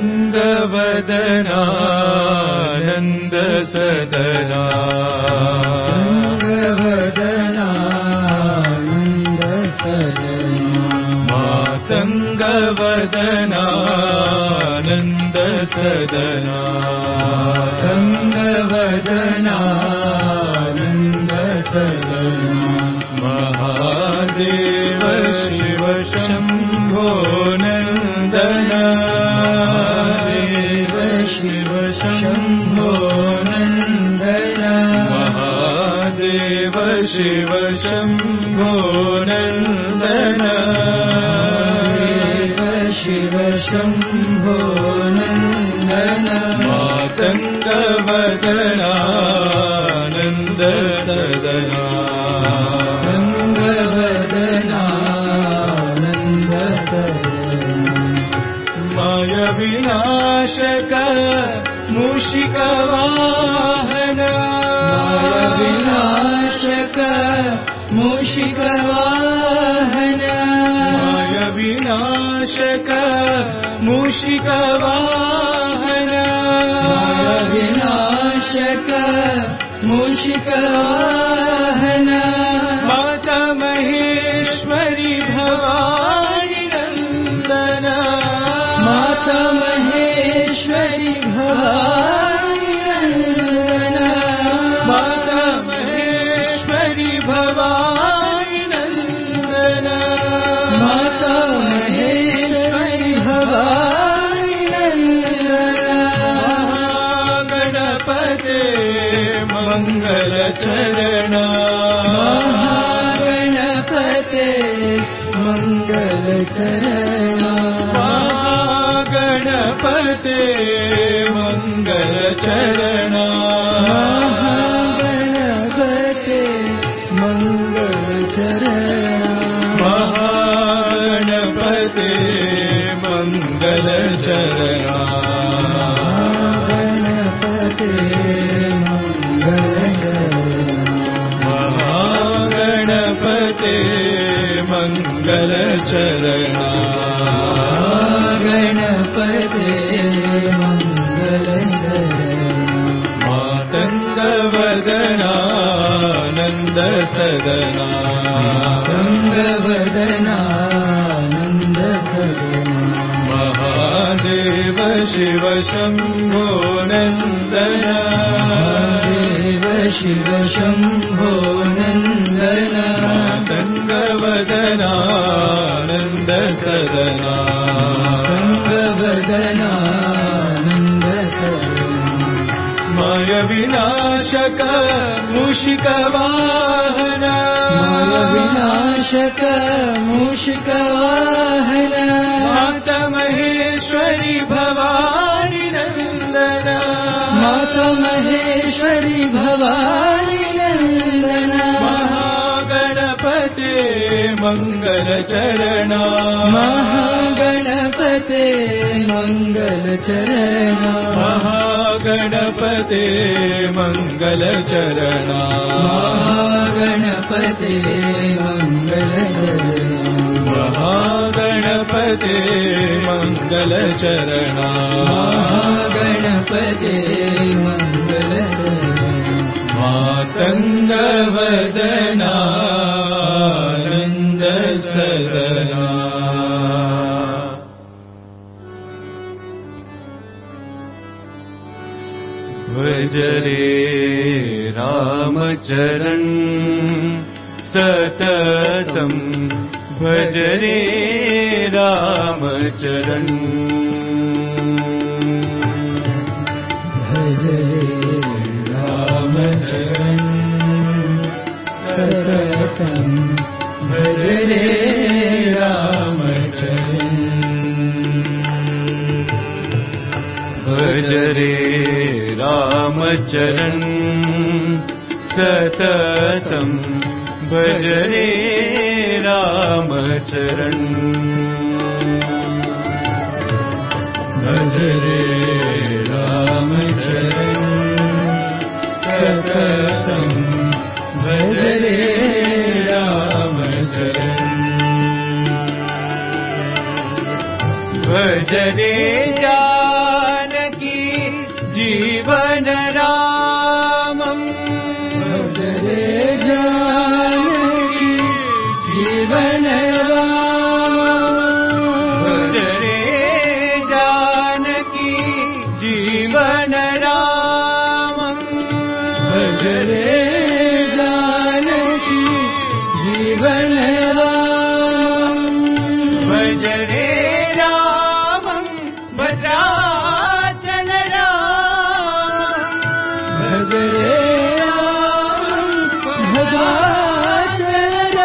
मातङ्गवदनानन्द सदना मातङ्गवदनानन्द सदना मातङ्गवदनानन्द सदना महादेव शिव शम्भो नन्दना देव शिव शम्भो नन्दना महादेव शिव शम्भो नन्दना शिव शम्भो नन्दना मातङ्गवदनानन्द सदना मातङ्गवदनानन्द सदना माय विनाशक मूषिकवाहन माय विनाशक मूषिकवाहन माय विनाशक मूषिकवाहन माय विनाशक मूषिकवाहन माता महेश्वरी भवानी नन्दना माता महेश्वरी भवानी नन्दना माता महेश्वरी भवानी नन्दना माता महेश्वरी भवानी नन्दना महागणपते मंगल चरणा महागणपते मंगल चरणा महागणपते मंगल चरणा महागणपते मंगल चरणा महागणपते मंगल चरणा महागणपते मंगल चरणा महागणपते मंगल चरणा गणपते मंगल चरणा मातङ्गवदनानन्द सदना मातङ्गवदनानन्द सदना महादेव शिव शम्भो नन्दना महादेव शिव शम्भो नन्दना मातङ्गवदनानन्द सदना मातङ्गवदनानन्द सदना माय विनाशक मूषिकवाहन माय विनाशक मूषिकवाहन माता महेश्वरी भवानी नन्दना माता महेश्वरी भवानी नन्दना महागणपते मंगल चरणा महागणपते मंगल चरणा महागणपते मंगल चरणा महागणपते मंगल चरणा महागणपते मंगल चरणा महागणपते मंगल चरणा मातङ्गवदनानन्द सदना भज रे रामचरण सततं भज रे रामचरण भज रे रामचरण सततं भज रे रामचरण भज रे रामचरण सततं भज रे रामचरण भज रे रामचरण सततं भज रे रामचरण भज रे जीवन भज रे रामं भद्राचल राम भज रे रामं भद्राचल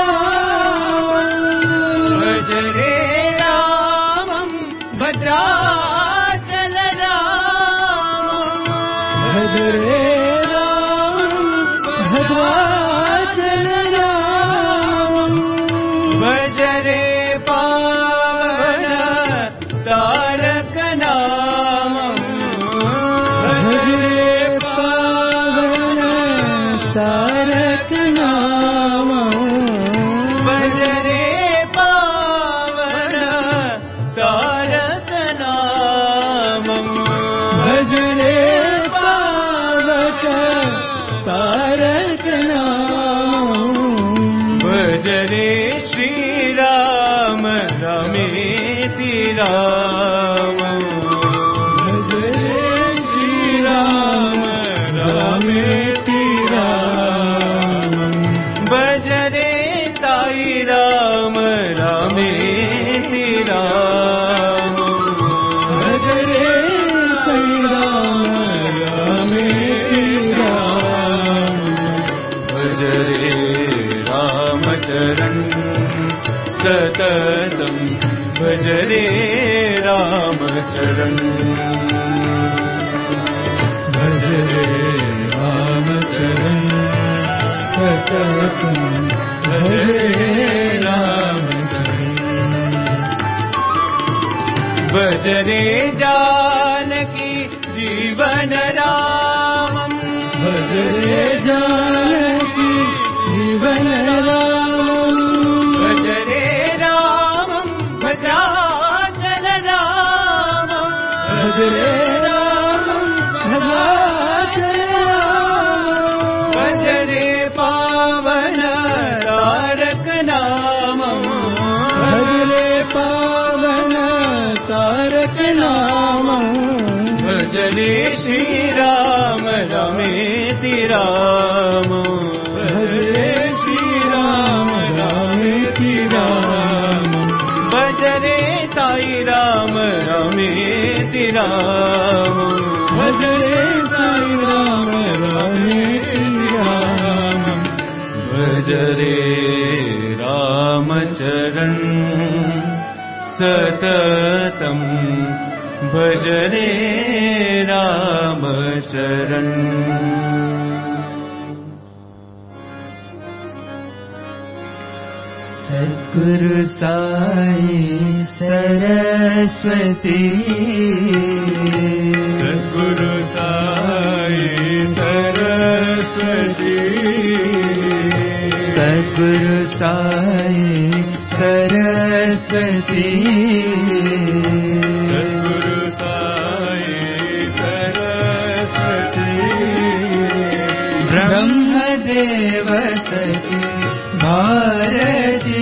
राम भज रे रामं भद्राचल राम भज रे रामं भद्राचल राम भज रे पावन तारक नामं भज रे पावन तारक नाम भज रे पावन तारक नामं भज रे पावक तारक नाम भज रे श्री राम रमेति राम भज रे श्री राम रमेति राम भज रे साई राम रमेति राम भज रे श्री राम रमेति राम भज रे रामचरण सततं भज रे रामचरण भज रे रामचरण सततं भज रे रामचरण भज रे जानकी जीवन रामं भज रे जानकी जीवन राम भज रे रामं भद्राचल रामं भज रे रामं भद्राचल राम भज रे पावन तारक नामं भज रे पावन तारक नाम भज रे श्री राम रमेति राम भज रे श्री राम रमेति राम भज रे साई राम रमेति राम भज रे साई राम रमेति राम भज रे रामचरण सततं भज रे रामचरण सद्गुरु साई सरस्वती सद्गुरु साई सरस्वती सद्गुरु साई सरस्वती सद्गुरु साई सरस्वती ब्रह्मदेव सती भारती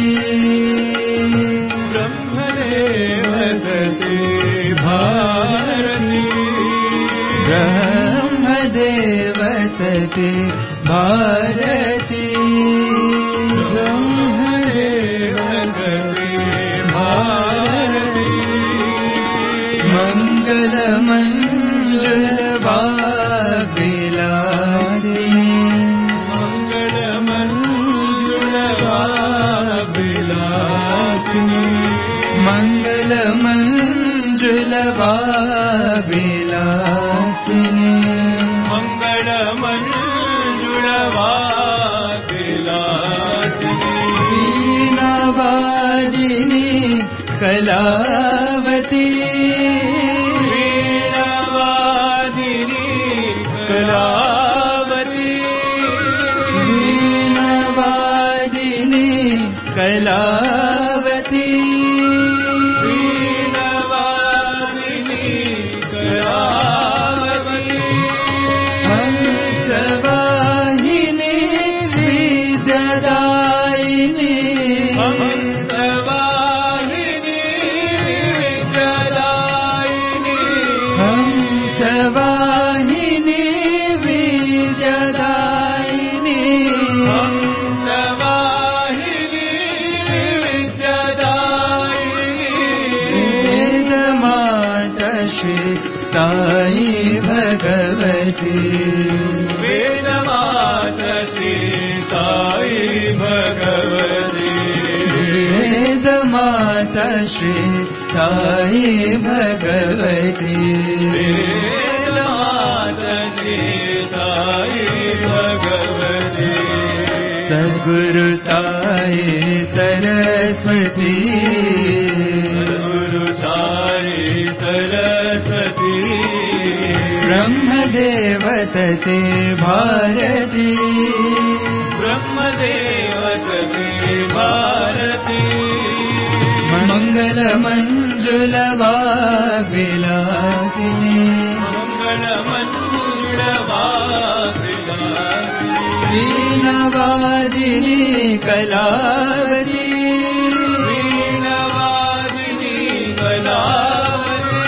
ब्रह्मदेव सती भारती ब्रह्मदेव सती भारती ब्रह्मदेव सती भारती मंगल मंजुल वाग्विलासिनी मंगल मंजुल वाग्विलासिनी मंगल मंजुल वाग्विलासिनी मंगल मंजुल वाग्विलासिनी वीणावादिनी कलावती वीणावादिनी कलावती वीणावादिनी कलावती वीणावादिनी कलावती हंसवाहिनी विद्यादायिनी हंसवाहिनी विद्यादायिनी हंसवाहिनी विद्यादायिनी हंसवाहिनी साई भगवती वेदमाता श्री साई भगवती वेदमाता श्री साई भगवती वेदमाता श्री साई भगवती सद्गुरु साई सरस्वती सद्गुरु साई सरस्वती ब्रह्मदेव सती भारती ब्रह्मदेव सती भारती मंगल मंजुल वाग्विलासिनी मंगल मंजुल वाग्विलासिनी वीणावादिनी कलावती वीणावादिनी कलावती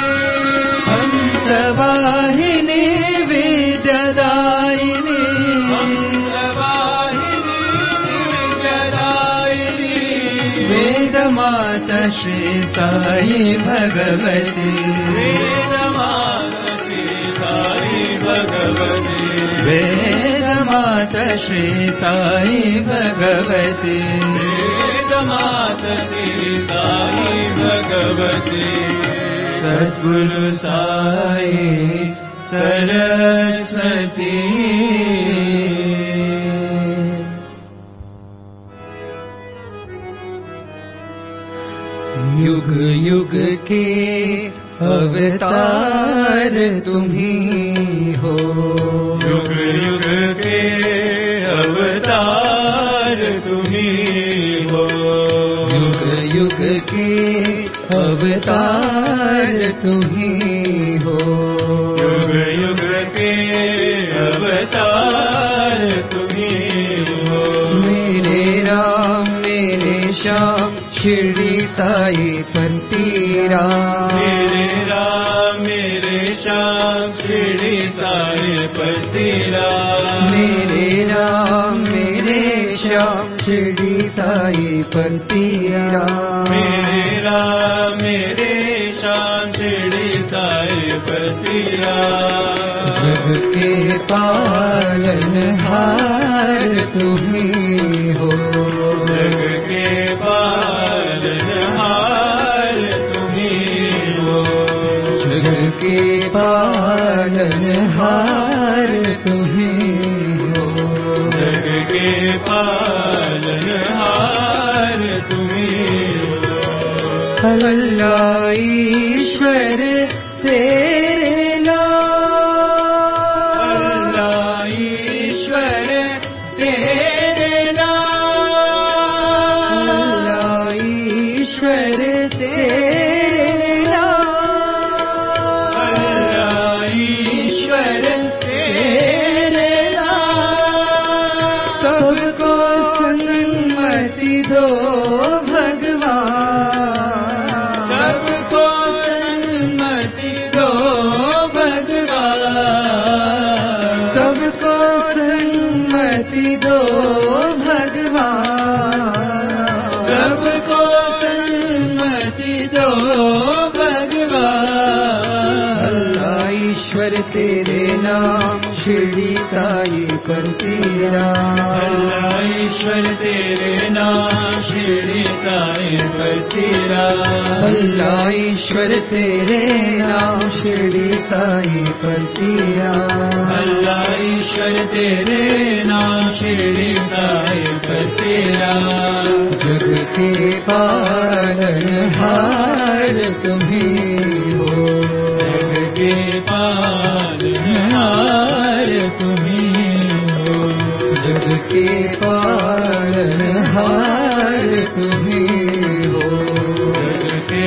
हंसवाहिनी विद्यादायिनी हंसवाहिनी विद्यादायिनी वेदमाता श्री साई भगवती वेदमाता श्री साई भगवती वेदमाता श्री साई भगवती वेदमाता श्री साई भगवती सद्गुरु साई सरस्वती युग युग के अवतार तुम्ही हो युग युग के अवतार तुम्ही हो युग युग के अवतार तुम्ही हो युग युग के अवतार तुम्ही हो मेरे राम मेरे श्याम शिरडी साई पंतीरा मेरे राम मेरे श्याम शिरडी साई पंतीरा मेरे राम मेरे श्याम शिरडी साई पंतीरा मेरे राम मेरे श्याम शिरडी साई पंतीरा जग के पालनहार तुम्ही हो जग के पालनहार तुम्ही हो जग के पालनहार तुम्ही हो जग के पालनहार तुम्ही हो अल्लाह ईश्वर तेरे नाम अल्लाह ईश्वर तेरे नाम अल्लाह ईश्वर तेरे नाम अल्लाह ईश्वर तेरे नाम सबको सन्मति दो भगवान सबको सन्मति दो भगवान सबको सन्मति दो भगवान सबको सन्मति दो भगवान अल्लाह ईश्वर तेरे नाम शिरडी साई पंतीरा अल्लाह ईश्वर तेरे नाम शिरडी साई पंतीरा अल्लाह ईश्वर तेरे नाम शिरडी साई पंतीरा अल्लाह ईश्वर तेरे नाम शिरडी साई पंतीरा जग के पालनहार तुम्ही हो जग के पालनहार तुम्ही हो जग के पालनहार तुम्ही हो जग के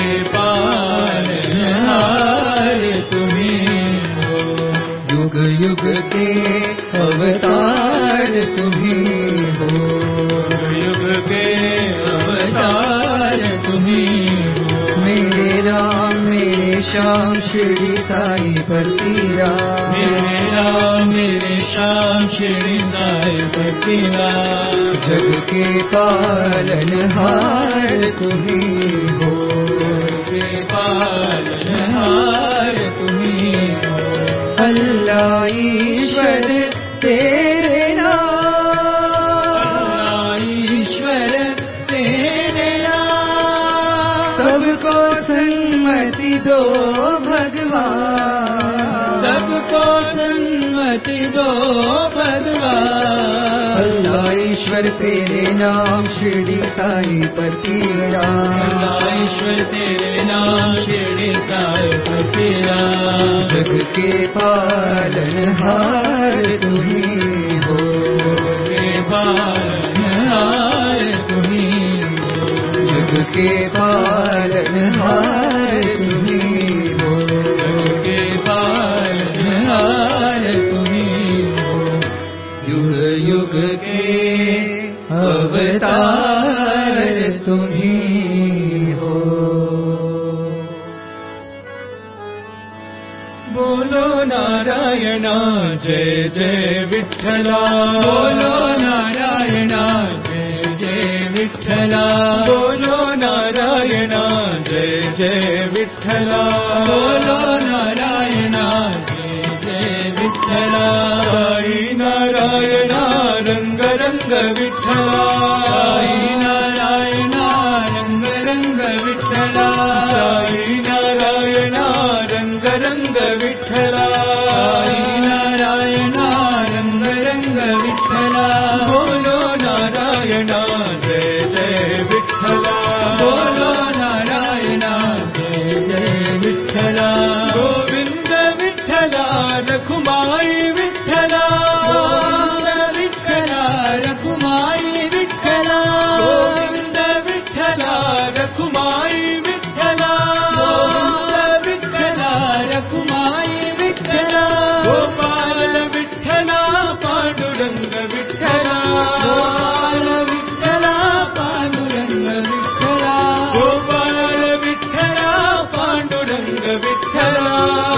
पालनहार तुम्ही हो युग युग के अवतार तुम्ही हो युग के अवतार तुम्ही हो मेरे राम मेरे श्याम शिरडी साई पंतीरा मेरे राम मेरे श्याम शिरडी साई पंतीरा जग के पालनहार तुम्ही हो जग के पालनहार तुम्ही सबको सन्मति दो भगवान, सबको सन्मति दो भगवान। अल्लाह ईश्वर तेरे नाम शिरडी साई पर तेरा, अल्लाह ईश्वर तेरे नाम शिरडी साई पर तेरा। जग के पालनहार तुम्ही हो, के पालनहार तुम्ही हो, जग के पालनहार तुम्ही हो, जग के पालनहार तुम्ही हो। युग युग के अवतार तुम्ही हो। बोलो नारायण जय जय विठ्ठला, बोलो नारायण जय जय विठ्ठला, बोलो नारायण जय जय विठ्ठला, बोलो नारायण जय जय विठ्ठला। साई नारायण रंग रंग विठ्ठला, साई नारायण रंग रंग विठ्ठला, साई नारायण रंग रंग विठ्ठला, साई नारायण रंग रंग विठ्ठला। बोलो नारायण जय जय विठ्ठला, बोलो नारायण जय जय विठ्ठला। गोविंद विठ्ठला रखुमाई विठ्ठला, गोविंद विठ्ठला रखुमाई विठ्ठला, गोविंद विठ्ठला रखुमाई विठ्ठला, गोविंद विठ्ठला रखुमाई विठ्ठला। गोपाल विठ्ठला पांडुरंग विठ्ठला, गोपाल विठ्ठला पांडुरंग विठ्ठला, गोपाल विठ्ठला पांडुरंग विठ्ठला,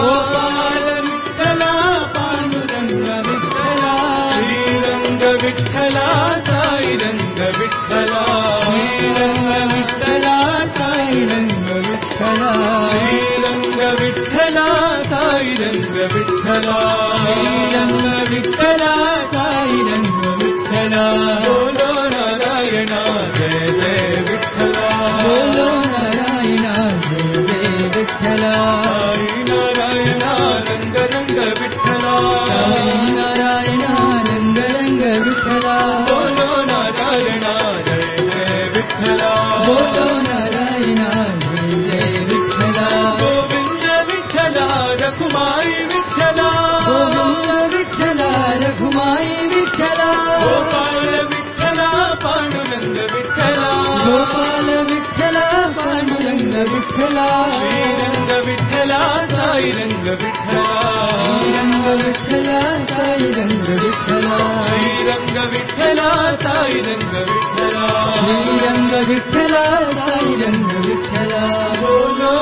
गोपाल विठ्ठला पांडुरंग विठ्ठला। श्रीरंग विठ्ठला साई रंग विठ्ठला, श्रीरंग विठ्ठला साई रंग विठ्ठला, श्रीरंग विठ्ठला साई रंग विठ्ठला, श्रीरंग विठ्ठला साई रंग विठ्ठला। बोलो नारायण जय जय विठ्ठला, बोलो नारायण जय जय विठ्ठला। साई नारायण रंग रंग विठ्ठला, साई नारायण रंग रंग विठ्ठला। बोलो नारायण जय जय विठ्ठला, बोलो नारायण जय जय विठ्ठला। गोविंद विठ्ठला रखुमाई विठ्ठला, गोविंद विठ्ठला रखुमाई विठ्ठला। गोपाल विठ्ठला पांडुरंग विठ्ठला, गोपाल विठ्ठला पांडुरंग विठ्ठला। श्रीरंग विठ्ठला साई रंग विठ्ठला, श्रीरंग विठ्ठला साई रंग विठ्ठला, श्रीरंग विठ्ठला साई रंग विठ्ठला, श्रीरंग विठ्ठला साई रंग विठ्ठला। बोलो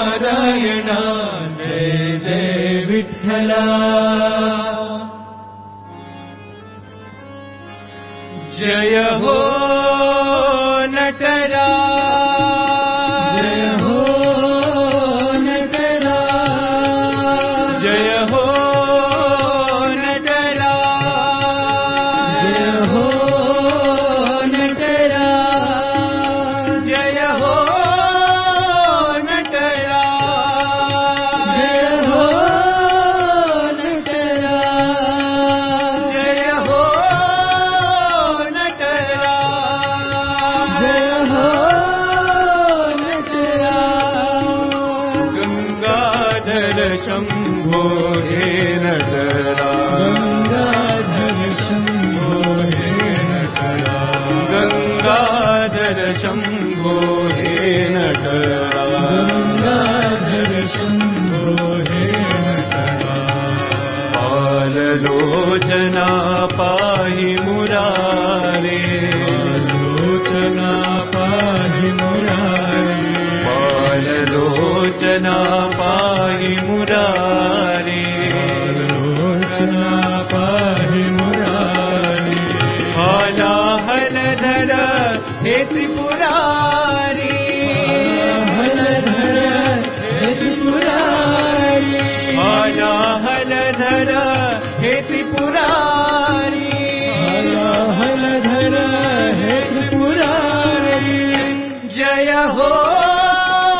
नारायण जय जय विठ्ठला। जय हो नटराज, जय हो नटराज, जय हो नटराज, जय हो नटराज, जय हो नटराज, जय हो नटराज, जय हो शंभो हे नटराज, गंगाधर शंभो हे नटराज, गंगाधर शंभो हे नटराज। पाललोचना पाहि मुरारे, पाललोचना पाहि मुरारे, पाललोचना पाहि मुरारे, पाललोचना पाहि मुरारे। हालाहलधर हे त्रिपुरारी, हालाहलधर हे त्रिपुरारी, हालाहलधर हे त्रिपुरारी, हालाहलधर हे त्रिपुरारी। जय हो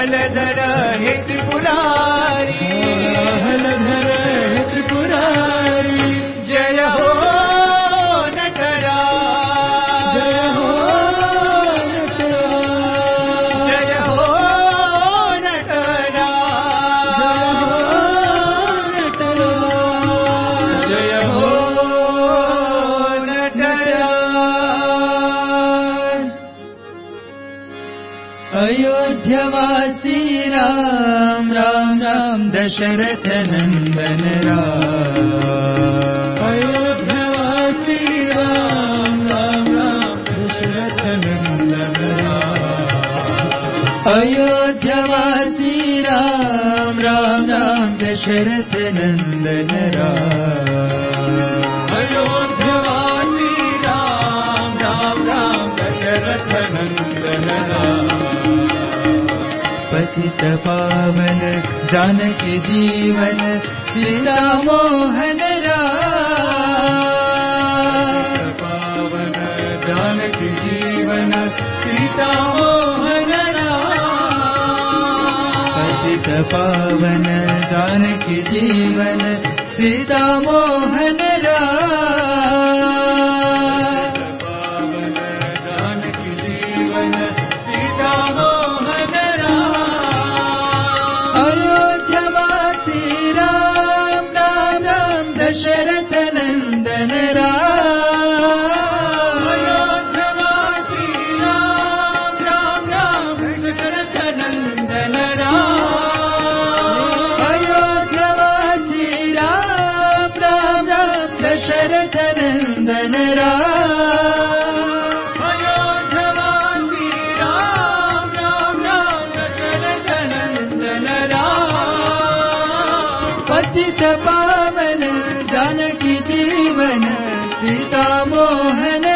हलधर हे त्रिपुरारी हलधर हे त्रिपुरारी जय हो नटरा जय हो नटरा जय हो नटरा जय हो नटरा अयोध्यवासी राम राम राम दशरथ नंदन राम अयोध्यवासी राम राम राम दशरथ नंदन राम अयोध्यवासी राम राम राम दशरथ नंदन राम अयोध्यवासी राम राम राम दशरथ नंदन राम पतित पावन जानकी जीवन सीता मोहन राम पावन जानकी जीवन सीता मोहन राम पतित पावन जानकी जीवन सीता मोहन राम पावन जानकी जीवन सीता मोहन अयोध्यवासी राम राम राम दशरथ नंदन राम अयोध्यवासी राम राम राम दशरथ नंदन राम अयोध्यवासी राम राम राम दशरथ नंदन राम अयोध्यवासी राम राम राम दशरथ नंदन पतित पावन जानकी जीवन सीता मोहन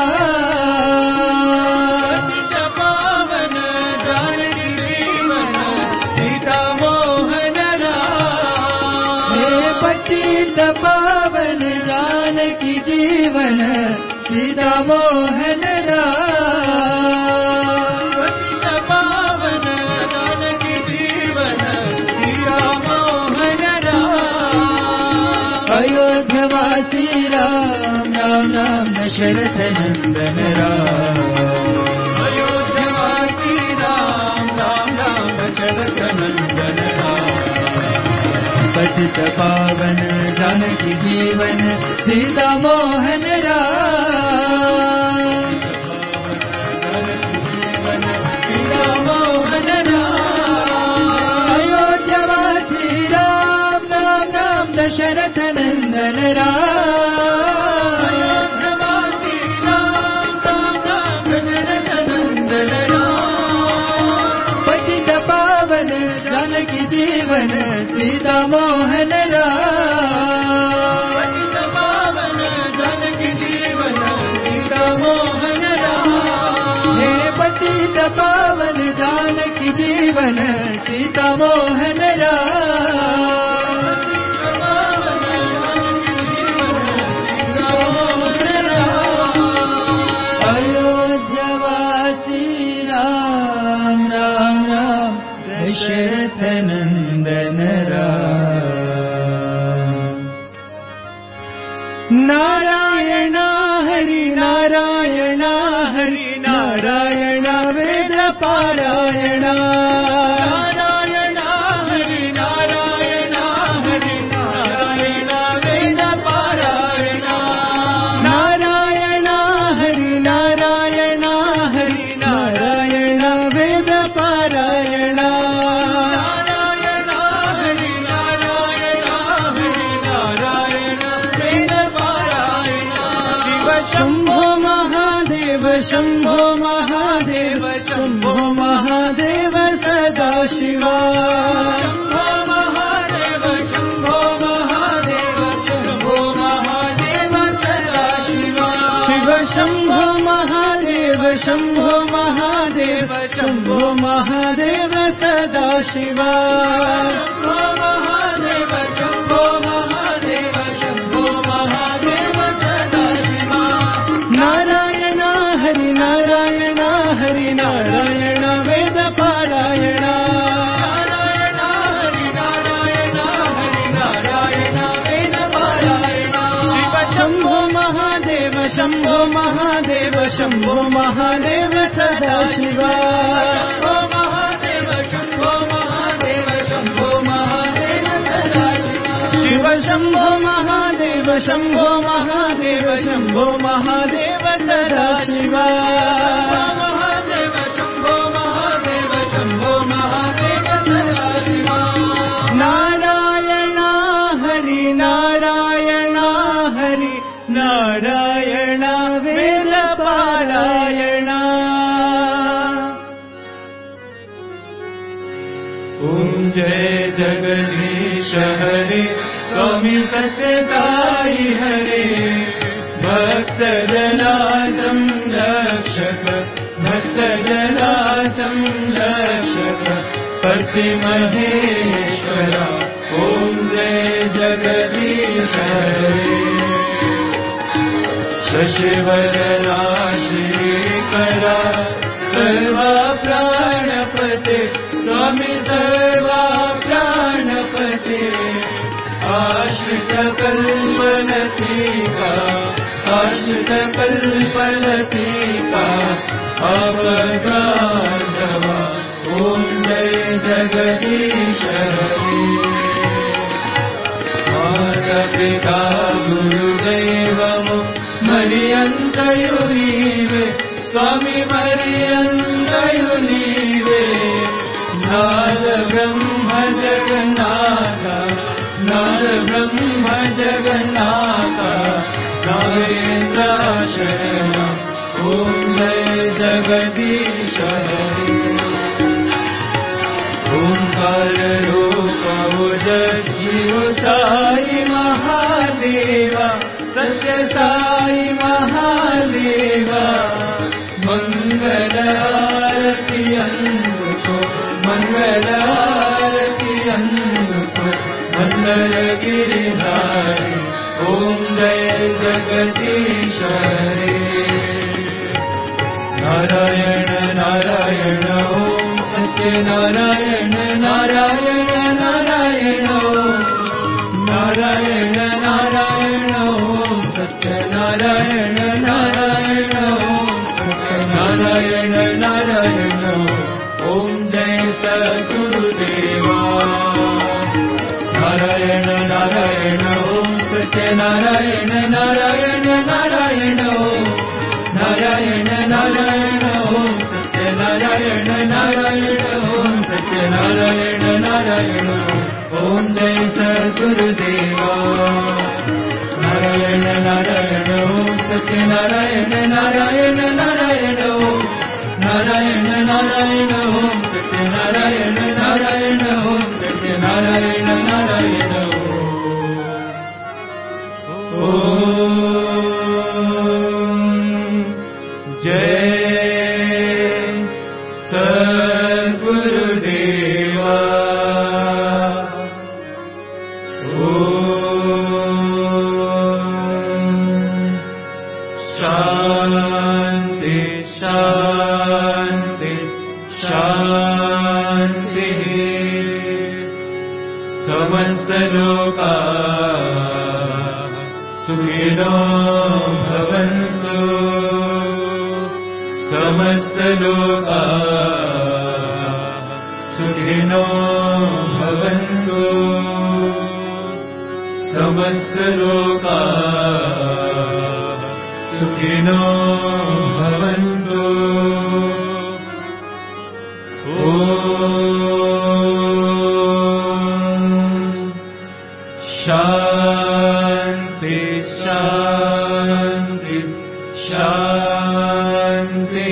राम पतित पावन जानकी जीवन सीता मोहन राम हे पतित पावन जानकी जीवन सीता मोहन राम पतित पावन जानकी जीवन सीता मोहन अयोध्यवासी राम राम राम दशरथ नंदन राम अयोध्यवासी राम राम राम दशरथ नंदन राम पतित पावन जानकी जीवन सीता मोहन राम सीता मोहन राम अयोध्यवासी राम राम राम दशरथ नंदन राम अयोध्यवासी राम राम राम दशरथ नंदन राम पतित पावन जानकी जीवन सीता मोहन राम पतित पावन जानकी जीवन सीता मोहन राम हे पतित पावन जानकी जीवन सीता मोहन राम अयोध्यवासी राम राम राम दशरथ नंदन राम नारायण हरि नारायण हरि नारायण वेद पारायण नारायण हरि नारायण हरि नारायण वेद पारायण नारायण हरि नारायण हरि नारायण वेद पारायण नारायण हरि नारायण हरि नारायण वेद पारायण शिव शंभो महादेव शंभो महादेव शंभो महादेव सदा शिवा शंभो महादेव शंभो महादेव शंभो महादेव सदा शिवा शिव शंभो महादेव शंभो महादेव शंभो महादेव सदा शिवा शंभो महादेव शंभो महादेव शंभो महादेव सदा शिवा नारायण हरि नारायण हरि नारायण वेद पारायण शम्भो महादेव सदा शिवा शम्भो महादेव शम्भो महादेव शम्भो महादेव सदा शिव शम्भो महादेव शम्भो महादेव शम्भो महादेव सदा शिवा महादेव शम्भो महादेव शम्भो महादेव सदा शिवा नारायण हरि नारायण हरि नारायण वेद पारायण ओम जय जगदीश हरे स्वामी सत्यसाई हरे भक्त जना संरक्षक भक्त जना संरक्षक पति महेश्वरा ओम जय जगदीश हरे शशिवदना श्रीकरा सर्वा प्राणपते स्वामी सर्वा प्राणपते आश्रित कल्पलतिका आश्रित कल्पलतिका अवगाढवा ओम जय जगदीश हरे माता पिता गुरुदैवमो मरियन्तयु नीवे स्वामी मरियन्तयु नीवे नाद ब्रह्म जगन्नाथ नाद ब्रह्म जगन्नाथ नागेन्द्राशरण ओम जय जगदीश हरे ओंकार रूप ओजस्वी साई महादेवा सत्य साई महादेवा मंगल आरती अंधको मंगल आरती अंधको मंगल गिरिधारी ओम जय जगदीश हरे नारायण नारायण ओम सत्य नारायण नारायण नारायण नारायण नारायण ओम सत्य नारायण नारायण नारायण नारायण ओम जय सद्गुरुदेवा नारायण नारायण ओम सत्य नारायण नारायण नारायण नारायण नारायण ओम सत्य नारायण नारायण ओम सत्य नारायण नारायण ओम जय सद्गुरुदेवा नारायण नारायण ओम सत्य नारायण नारायण नारायण नारायण नारायण ओम सत्य नारायण नारायण ओम सत्य नारायण नारायण ओम जय सद्गुरुदेवा शांति शांति शांति समस्त लोका सुखिनो भवन्तु समस्त लोका सुखिनो भवन्तु समस्त लोका सुखिनो भवन्तु शांति शांति शांति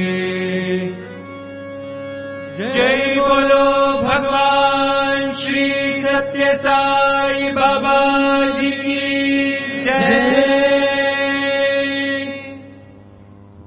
जय बोलो भगवान श्री सत्य साई बाबा जी की